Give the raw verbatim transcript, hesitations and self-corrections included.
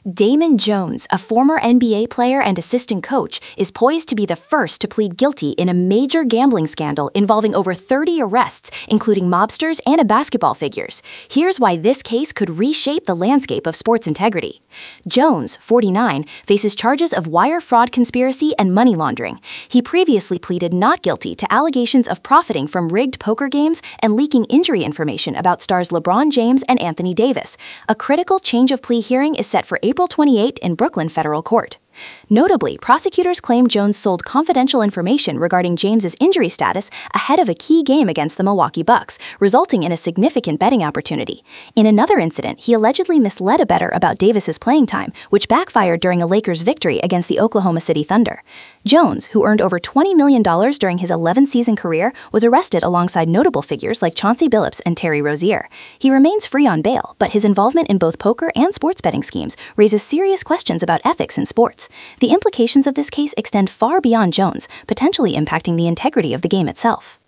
Damon Jones, a former N B A player and assistant coach, is poised to be the first to plead guilty in a major gambling scandal involving over thirty arrests, including mobsters and basketball figures. Here's why this case could reshape the landscape of sports integrity. Jones, forty-nine, faces charges of wire fraud conspiracy and money laundering. He previously pleaded not guilty to allegations of profiting from rigged poker games and leaking injury information about stars LeBron James and Anthony Davis. A critical change of plea hearing is set for April twenty-eighth in Brooklyn Federal Court. Notably, prosecutors claim Jones sold confidential information regarding James's injury status ahead of a key game against the Milwaukee Bucks, resulting in a significant betting opportunity. In another incident, he allegedly misled a bettor about Davis's playing time, which backfired during a Lakers victory against the Oklahoma City Thunder. Jones, who earned over twenty million dollars during his eleven-season career, was arrested alongside notable figures like Chauncey Billups and Terry Rozier. He remains free on bail, but his involvement in both poker and sports betting schemes raises serious questions about ethics in sports. The implications of this case extend far beyond Jones, potentially impacting the integrity of the game itself.